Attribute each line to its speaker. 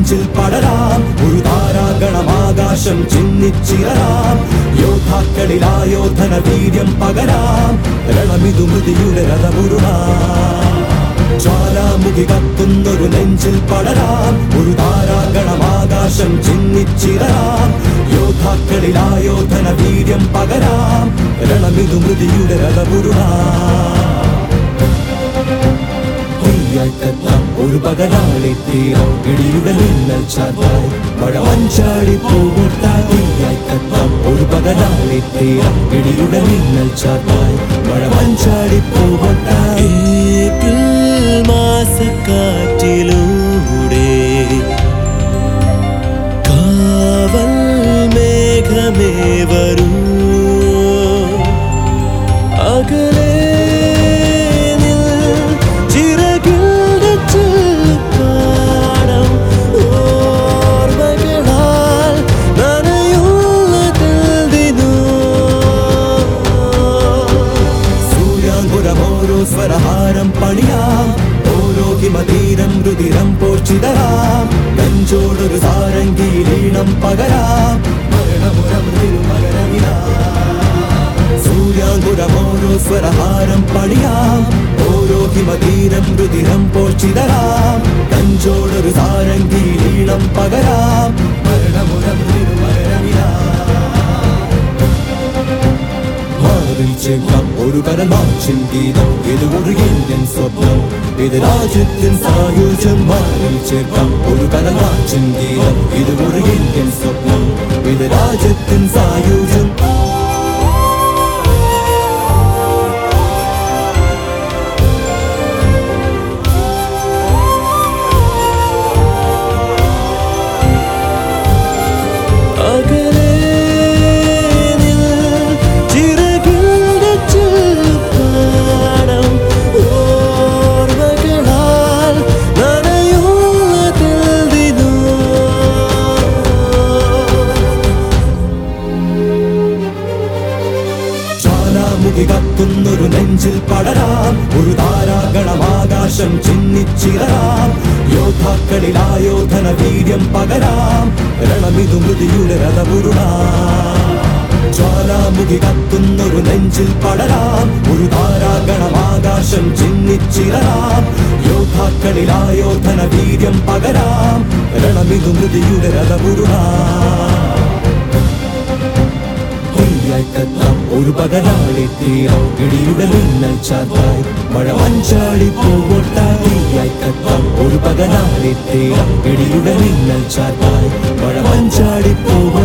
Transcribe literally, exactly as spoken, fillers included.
Speaker 1: നെഞ്ചിൽ പടരാം ഒരു താരാഗണമാകാശം ചിന്നിച്ചിറരാം യോദ്ധാക്കളിലായോധന വീര്യം പകരാം രണമിതു മൃതിയുടെ രഥമുരുളാം ജ്വാലാമുഖി കത്തുന്നൊരു നെഞ്ചിൽ പടരാം ഒരു താരാഗണമാകാശം ചിന്നിച്ചിറരാം യോദ്ധാക്കളിലായോധന വീര്യം പകരാം രണമിതു മൃതിയുടെ രഥമുരുളാം ഒരു പകരാളി തീരം ഇടിയുടെ മിന്നൽ ചാത്തായി മഴ മഞ്ചാടി പൂവൊട്ടായി കത്താം ഒരു പകരാളി തീരം ഇടിയുടെ മിന്നൽ ചാത്തായി മഴ മഞ്ചാടി പൂവൊട്ടായി
Speaker 2: മാസക്കാറ്റിലൂടെ കാവൽ മേഘമേ വരൂ അകലെ
Speaker 1: സ്വരഹാരം പണിയാം ഓരോ ഹിമതീരം രുതിരം പോർച്ചിതരാം നെഞ്ചോടൊരു സാരംഗീലീണം പകരാം മരണമുരം സൂര്യാങ്കുരമോരോ സ്വരഹാരം പണിയാം ഓരോ ഹിമതീരം രുതിരം പോർച്ചിതരാം നെഞ്ചോടൊരു സാരംഗീലീണം പകരാം മരണമുരം ഒരു കരമാച്ചിൻ ഗീതം ഇത് ഒരു ഇന്ത്യൻ സ്വപ്നം ഇത് രാജ്യത്തിൻ സായുജ്യം മാറിൽ ചേർക്കാം ഒരു കരമാച്ചിൻ ഗീതം ഇത് ഒരു ഇന്ത്യൻ സ്വപ്നം ഇത് രാജ്യത്തിൻ സായുജ്യം കത്തുന്നൊരു നെഞ്ചിൽ പടരാം ഒരു താരാഗണമാകാശം ചിന്നിച്ചിറരാം യോദ്ധാക്കളിലായോധന വീര്യം പകരാം രണമിതു മൃതിയുടെ രഥമുരുളാം ജ്വാലാമുഖി കത്തുന്നൊരു നെഞ്ചിൽ പടരാം ഒരു താരാഗണമാകാശം ചിന്നിച്ചിറരാം യോദ്ധാക്കളിലായോധന വീര്യം പകരാം രണമിതു മൃതിയുടെ രഥമുരുളാം കത്താം ഒരു പകരാളി തീരം ഇടിയുടെ മിന്നൽ ചാത്തായി മഴ മഞ്ചാടി പൂവൊട്ടായി കത്താം ഒരു പകരാളി തീരം ഇടിയുടെ മിന്നൽ ചാത്തായി മഴ മഞ്ചാടി പൂവ